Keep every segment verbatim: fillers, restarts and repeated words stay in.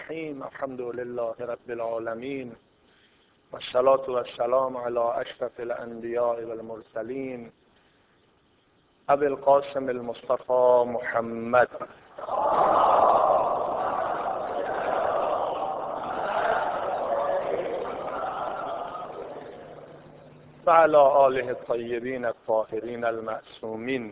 الرحیم. الحمد لله رب العالمین و الصلاة و السلام علی اشرف الانبیاء و المرسلین ابی القاسم المصطفى محمد و علی آله الطیبین الطاهرین المعصومین.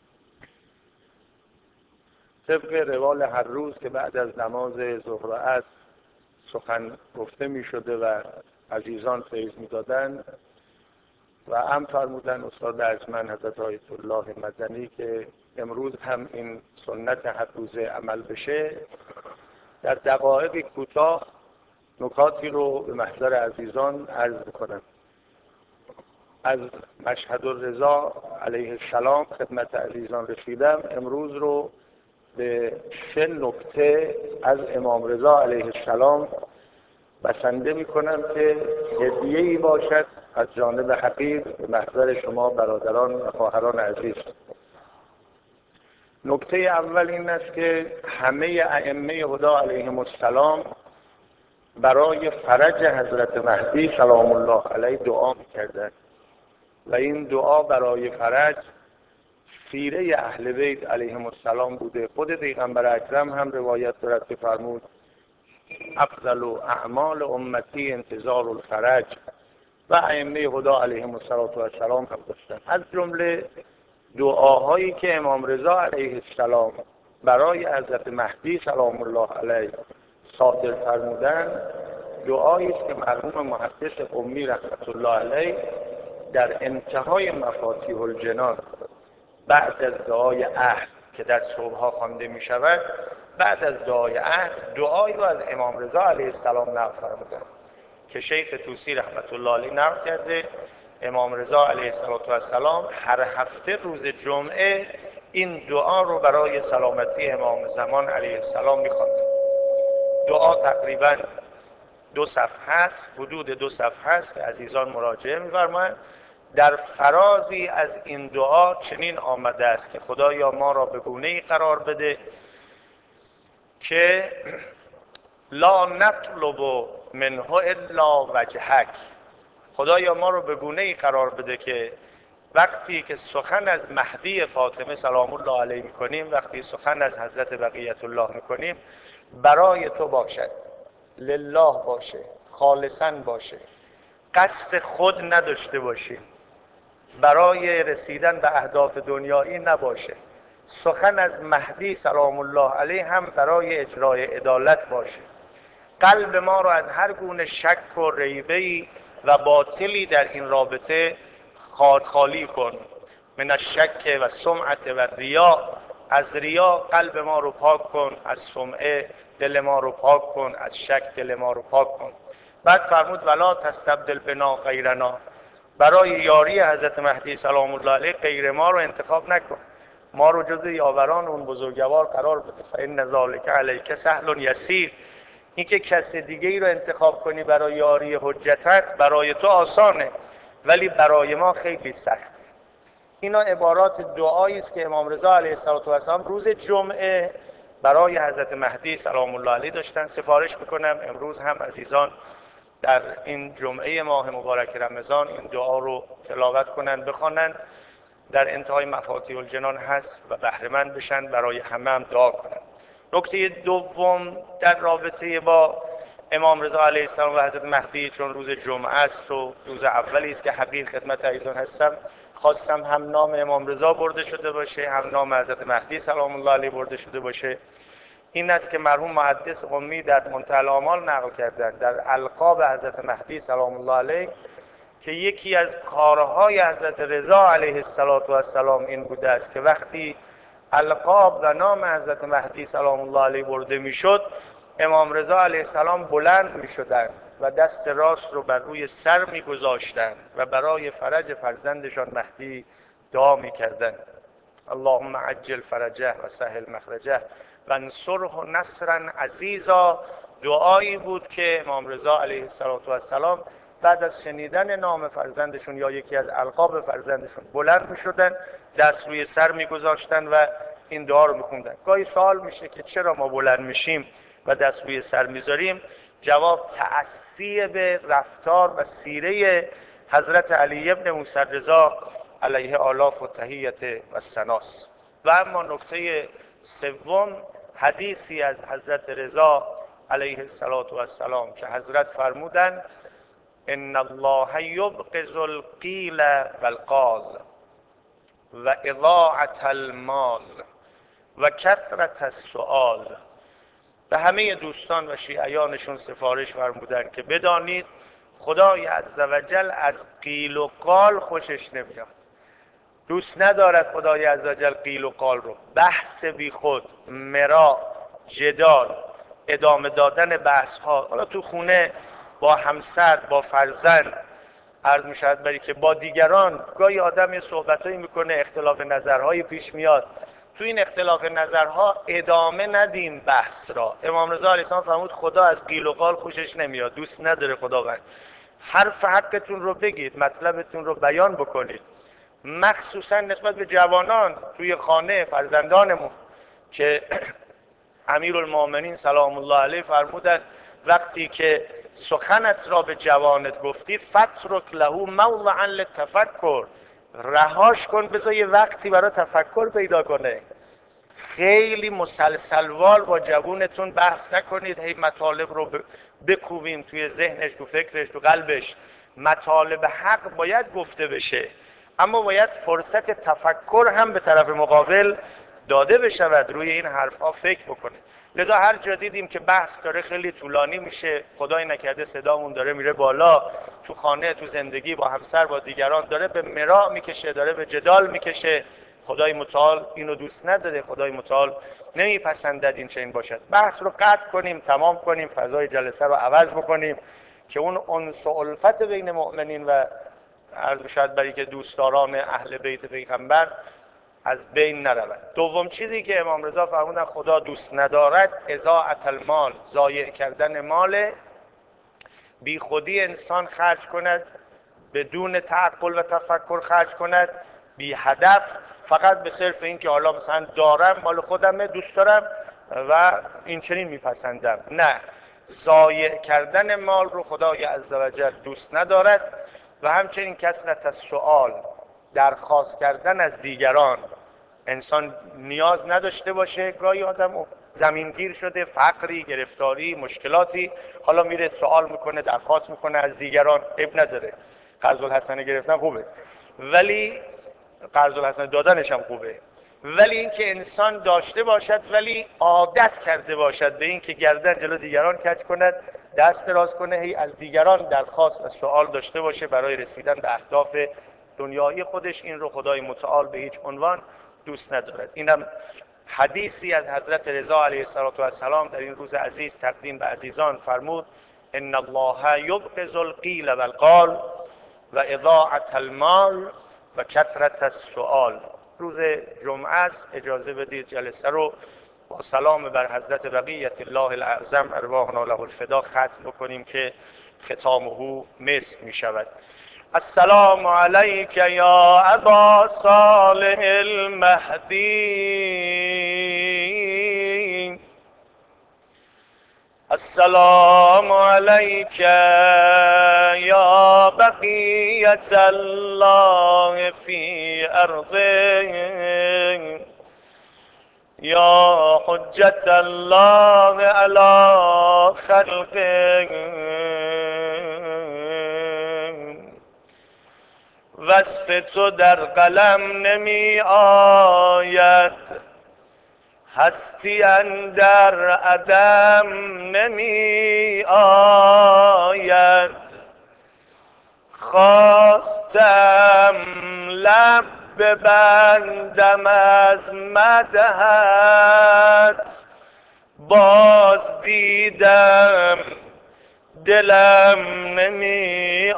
طبق روال هر روز که بعد از نماز ظهر و عصر سخن گفته می شده و عزیزان فیض می دادن و ام فرمودن استاد ارجمند حضرت آیت الله مدنی که امروز هم این سنت هر روزه عمل بشه، در دقایق کوتاه نکاتی رو به محضر عزیزان عرض کنم. از مشهد الرضا علیه السلام خدمت عزیزان رسیدم. امروز رو به سه نکته از امام رضا علیه السلام بسنده می کنم که هدیه‌ای باشد از جانب حقیر به محضر شما برادران و خواهران عزیز. نکته اول این است که همه ائمه هدی علیهم السلام برای فرج حضرت مهدی سلام الله علیه دعا می کردند و این دعا برای فرج سیره اهل بیت علیهم السلام بوده. خود پیغمبر اکرم هم روایت دارد که فرمود افضل اعمال امتی انتظار الفرج و ائمه هدی علیهم السلام هم داشتن. از جمله دعاهایی که امام رضا علیه السلام برای حضرت مهدی سلام الله علیه صادر فرمودند، دعایی است که مرحوم محدث قمی رحمت الله علیه در انتهای مفاتیح الجنان بعد از دعای عهد که در صبح‌ها خوانده می شود، بعد از دعای عهد دعایی رو از امام رضا علیه السلام نقل فرمودند که شیخ طوسی رحمت الله علیه نقل کرده امام رضا علیه السلام هر هفته روز جمعه این دعا رو برای سلامتی امام زمان علیه السلام می خواندند. دعا تقریباً دو صفحه است، حدود دو صفحه است که عزیزان مراجعه می‌فرمایند. در فرازی از این دعا چنین آمده است که خدایا ما را به گونه‌ای قرار بده که لا نطلب منه الا وجهک. خدایا ما رو به گونه‌ای قرار بده که وقتی که سخن از مهدی فاطمه سلام الله علیه می‌کنیم، وقتی سخن از حضرت بقیت الله می‌کنیم، برای تو باشد، لله باشه، خالصاً باشه، قصد خود نداشته باشیم، برای رسیدن به اهداف دنیایی نباشه. سخن از مهدی سلام الله علیه هم برای اجرای عدالت باشه. قلب ما رو از هر گونه شک و ریبه‌ای و باطلی در این رابطه خالی کن. من الشک و سمعت و ریا، از ریا قلب ما رو پاک کن، از سمعه دل ما رو پاک کن، از شک دل ما رو پاک کن. بعد فرمود ولا تستبدل بنا غیرنا، برای یاری حضرت مهدی سلام الله علیه غیر ما رو انتخاب نکن، ما رو جز یاوران اون بزرگوار قرار بده. فإن ذلک علیک سهل یسیر، این که کس دیگه ای رو انتخاب کنی برای یاری حجتت برای تو آسانه، ولی برای ما خیلی سخته. اینا عبارات دعایی است که امام رضا علیه السلام روز جمعه برای حضرت مهدی سلام الله علیه داشتن. سفارش میکنم امروز هم عزیزان در این جمعه ماه مبارک رمضان این دعا رو تلاوت کنن، بخوانن، در انتهای مفاتیح الجنان هست و بهره مند بشن، برای همه هم دعا کنن. نکته دوم در رابطه با امام رضا علیه السلام و حضرت مهدی، چون روز جمعه است و روز اولی است که حقیر خدمت عزیزان هستم، خواستم هم نام امام رضا برده شده باشه، هم نام حضرت مهدی سلام الله علیه برده شده باشه. این است که مرحوم محدث قمی در منتهی الآمال نقل کردند در القاب حضرت مهدی سلام الله علیه که یکی از کارهای حضرت رضا علیه السلام این بوده است که وقتی القاب و نام حضرت مهدی سلام الله علیه برده میشد، امام رضا علیه السلام بلند میشدند و دست راست رو بر روی سر میگذاشتند و برای فرج فرزندشان مهدی دعا میکردند. اللهم عجل فرجه و سهل مخرجه و انصره نصرا عزیزا. دعایی بود که امام رضا علیه السلام بعد از شنیدن نام فرزندشون یا یکی از القاب فرزندشون بلند میشدن، دست روی سر میگذاشتن و این دعا رو میخوندن. گاهی سوال میشه که چرا ما بلند میشیم و دست روی سر میذاریم، جواب تأسی به رفتار و سیره حضرت علی ابن موسی رضا علیه آلاف و تحیت و سناس. و اما نکته سوم، حدیثی از حضرت رضا علیه السلام که حضرت فرمودن ان الله یبغض القیل و القال و اضاعة المال و کثرت السؤال. به همه دوستان و شیعیانشون سفارش فرمودن که بدانید خدای عزوجل از قیل و قال خوشش نمیاد، دوست ندارد خدای عزوجل قیل و قال رو، بحث بی خود، مرا، جدال، ادامه دادن بحث ها، حالا تو خونه با همسر، با فرزند، عرض می شود بری که با دیگران. گاهی آدم یه صحبتایی میکنه، اختلاف نظرهایی پیش میاد، تو این اختلاف نظرها ادامه ندیم بحث را. امام رضا علیه السلام فرمود خدا از قیل و قال خوشش نمیاد، دوست نداره خداوند. حرف حقتون رو بگید، مطلبتون رو بیان بکنید، مخصوصا نسبت به جوانان توی خانه، فرزندانمون که امیرالمومنین سلام الله علیه فرمودند وقتی که سخنت را به جوانت گفتی فترک له موضعا للتفکر، رهاش کن بذار یه وقتی برای تفکر پیدا کنه. خیلی مسلسلوار با جوانتون بحث نکنید، هی مطالب رو بکوبیم توی ذهنش، تو فکرش، تو قلبش. مطالب حق باید گفته بشه، اما باید فرصت تفکر هم به طرف مقابل داده بشود، روی این حرفها فکر بکنه. لذا هر جا دیدیم که بحث داره خیلی طولانی میشه، خدای نکرده صدامون داره میره بالا، تو خانه، تو زندگی، با همسر، با دیگران داره به مراع میکشه، داره به جدال میکشه، خدای متعال اینو دوست نداره، خدای متعال نمیپسندد این چنین باشد. بحث رو قطع کنیم، تمام کنیم، فضای جلسه رو عوض بکنیم که اون انس و الفت بین مؤمنین و عرض شد برای که دوستداران اهل بیت پیغمبر از بین نرود. دوم چیزی که امام رضا فرمودن خدا دوست ندارد اضاعة المال، ضایع کردن مال، بی خودی انسان خرج کند، بدون تعقل و تفکر خرج کند، بی هدف، فقط به صرف این که حالا مثلا دارم، مال خودمه، دوست دارم و این چنین میپسندم. نه، ضایع کردن مال رو خدای عزوجل دوست ندارد. و همچنین کثرت السؤال، درخواست کردن از دیگران. انسان نیاز نداشته باشه، گاهی آدم زمینگیر شده، فقری، گرفتاری، مشکلاتی، حالا میره سوال میکنه، درخواست میکنه از دیگران، عیب نداره، قرض الحسنه گرفتن خوبه، ولی قرض الحسنه دادنش هم خوبه، ولی اینکه انسان داشته باشد ولی عادت کرده باشد به اینکه گردن جلو دیگران کج کند، دست دراز کنه، هی از دیگران درخواست و سوال داشته باشه برای رسیدن به اهداف دنیایی خودش، این رو خدای متعال به هیچ عنوان دوست ندارد. اینم حدیثی از حضرت رضا علیه السلام در این روز عزیز تقدیم به عزیزان فرمود ان الله یبغض القیل و القال و اضاعة المال و کثرت السؤال. روز جمعه است، اجازه بدید جلسه رو با سلام بر حضرت بقیت الله الاعظم ارواحنا له الفدا ختم بکنیم که ختامه مسک می شود. السلام علیک یا ابا صالح المهدی، السلام علیک یا بقیت الله فی ارضه، یا حجت الله علی خلقه. وصف تو در قلم نمی آید، هستی اندر عدم نمی آید. خواستم لب ببندم از مدحت، باز دیدم دلم نمی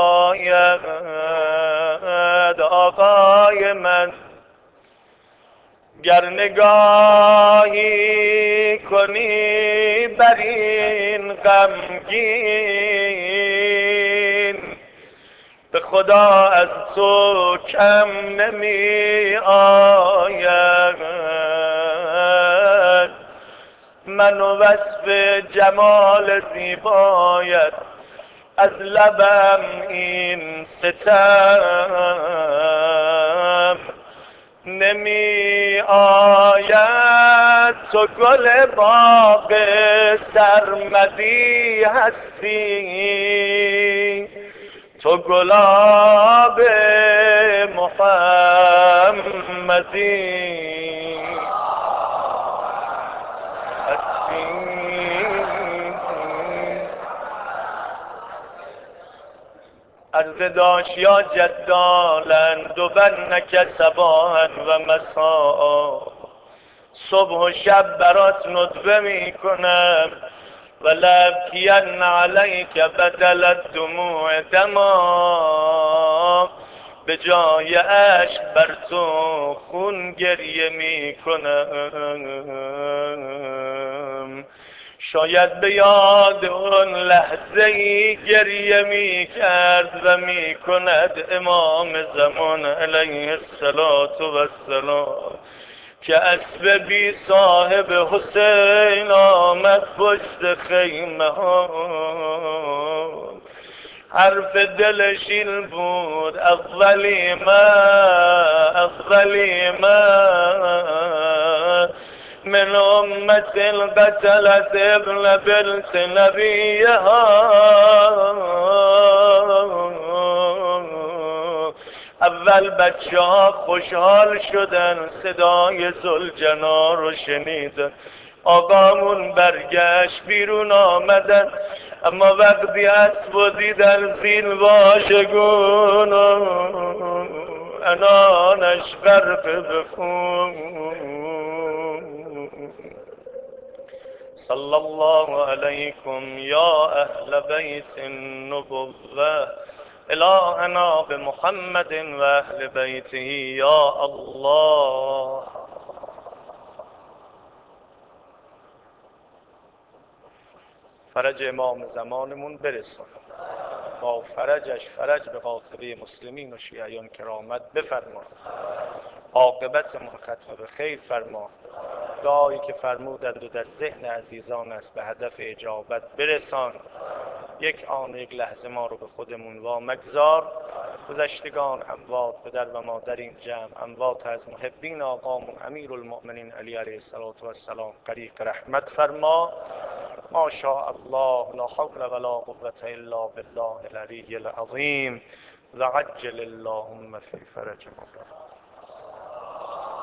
آید. آقای من گر نگاهی کنی بر این غمگین، به خدا از تو کم نمی آید. من و وصف جمال زیبایت از لبم این ستم نمی آید. تو گل باغ سرمدی هستی، تو گلاب محمدی هستی. عرض داشت یا جدالند و بنک صباحا و مساء، صبح و شب برات ندبه می کنم و لبکین علیک بدل الدموع دما، به جای عشق بر تو خون گریه می کنم. شاید به یاد اون لحظه ای گریه می کرد و می کند امام زمان علیه السلام که اسب بی صاحب حسین آمد پشت خیمه ها. حرف دلش این بود اولی ما اولی ما من امت قتلت ابن بنت نبیها. اول بچه ها خوشحال شدن، صدای ذوالجنا رو شنیدن، آقامون برگشت بیرون آمدن، اما وقتی اسب و دیدن زین واژگون انانش غرق بخون. صلی الله علیکم یا اهل بیت النبوة، الهنا بمحمد و اهل بیته یا الله. فرج امام زمانمون برسون، با فرجش فرج به قاطبه مسلمین و شیعیان کرامت بفرما، عاقبتمون ختم به خیر فرما. دعایی که فرمودند و در ذهن عزیزان است به هدف اجابت برسان. یک آن یک لحظه ما رو به خودمون وا مگذار. گذشتگان اموات پدر و مادر این جمع، اموات از محبین آقامون امیر المؤمنین علی علیه السلام غریق رحمت فرما. ما شاء الله لا حول ولا قوة الا بالله العلی العظیم و عجل اللهم فی فرج مولانا.